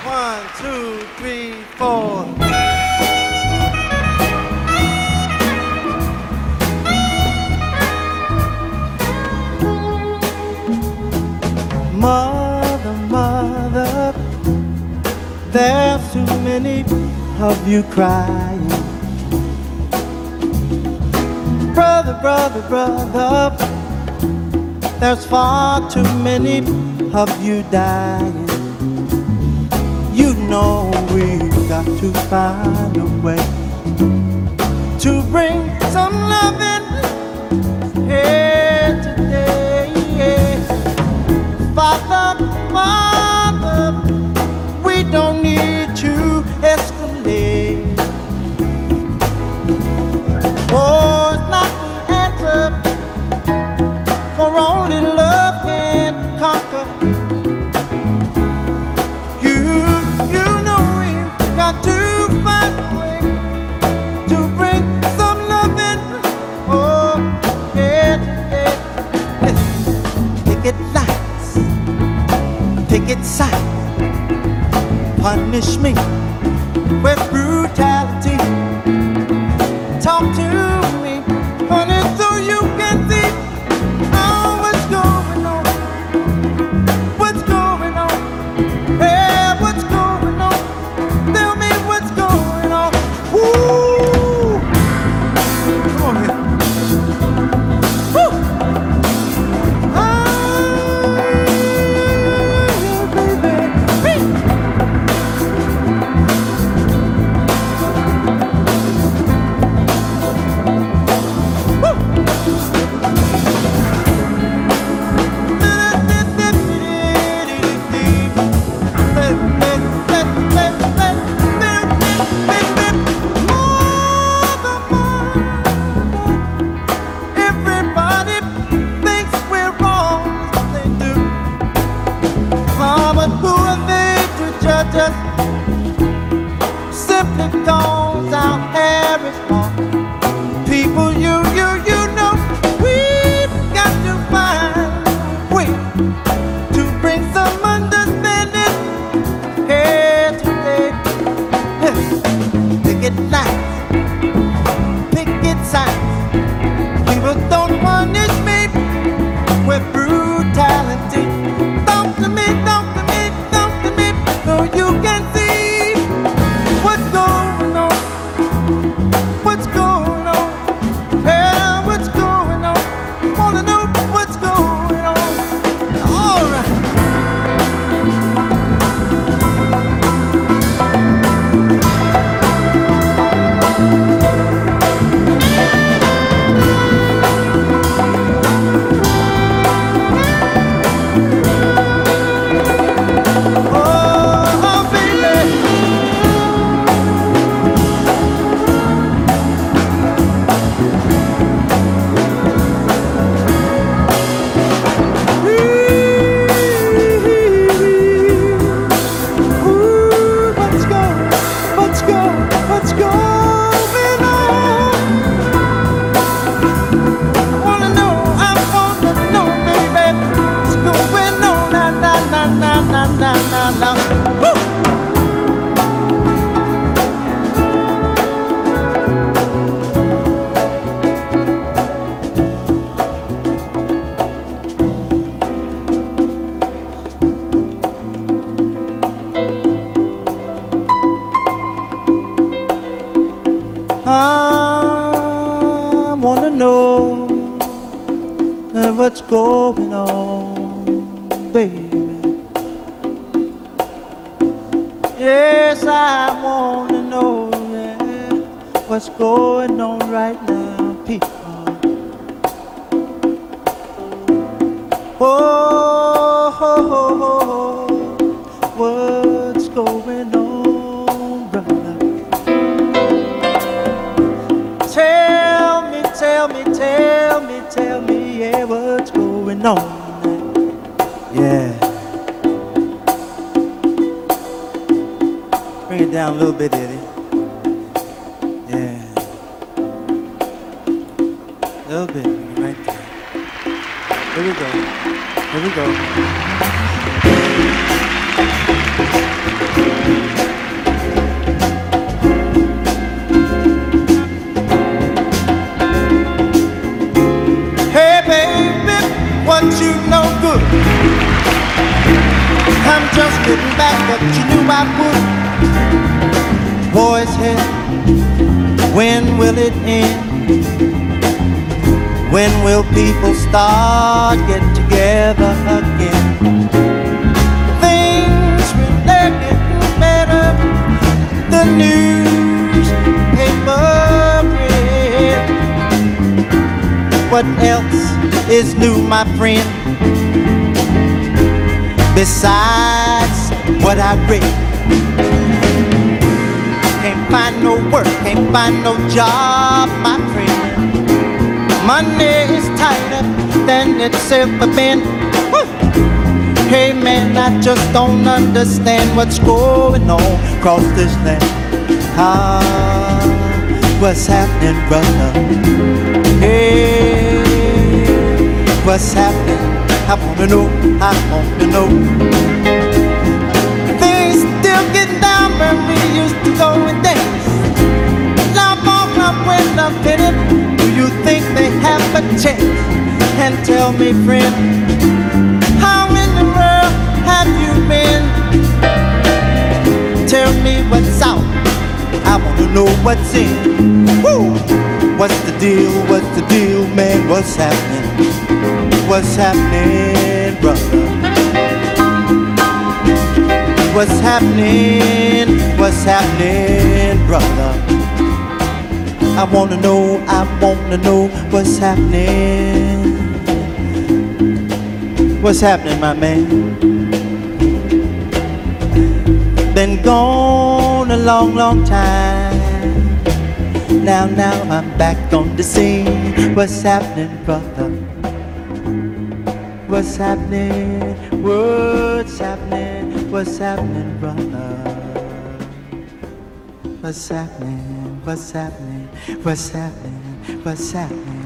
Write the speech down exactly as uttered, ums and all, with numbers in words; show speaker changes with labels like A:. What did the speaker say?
A: One, two, three, four. Mother, mother, there's too many of you crying. Brother, brother, brother, there's far too many of you dying. You know we've got to find a way to bring some loving here today. Father, Father, we don't need to escalate. Oh, it's not the answer, for only love can conquer. Got to find a way to bring some loving. Oh, yeah, yeah. Listen, take it lights, take it sight. Punish me with brutality. Talk to me, honey, so you can see oh, what's going on. What's going on? Yeah, what's going on? Tell me what's going on. Woo! Come on here. Woo! Ah, baby. Woo! Everybody thinks we're wrong, they do. Mama, who are they to judge us? Simply cause our hair is long. People, you, you, you know, we've got to find a way to bring some understanding here today. Pick it lights, pick it signs. People don't punish me with brutality. Talk to me, talk to me, talk to me, so you can see what's going on. What's going on? Yeah, what's going on? Wanna know what's going on? All right. Oh, baby. Ooh, what's going, what's going, what's going on? I wanna know, I wanna know, baby, what's going on? Na na na na na na na na. Woo! I wanna know uh, what's going on, baby. Yes, I wanna know yeah, what's going on right now, people. Oh, oh, oh, oh, what's going on, brother? Tell me, tell me, tell me, tell me, yeah, what's going on? Yeah. Bring it down a little bit, Eddie. Yeah. A little bit, right there. Here we go. Here we go. but you knew I would. Boys head, when will it end? When will people start getting together again? Things will never get better. The newspaper read. What else is new, my friend? Besides what I read. Can't find no work, can't find no job, my friend. Money is tighter than it's ever been. Woo! Hey man, I just don't understand what's going on across this land. Ah, what's happening, brother? Hey, what's happening? I wanna know, I wanna know. Things still getting down when we used to go and dance. Now more up when I'm finished. Do you think they have a chance? And tell me, friend, how in the world have you been? Tell me what's out, I wanna know what's in. Woo! What's the deal, what's the deal, man, what's happening? What's happening, brother? What's happening, what's happening, brother? I wanna know, I wanna know what's happening. What's happening, my man? Been gone a long, long time. Now, now I'm back on the scene. What's happening, brother? What's happening? What's happening? What's happening, brother? What's happening? What's happening? What's happening? What's happening?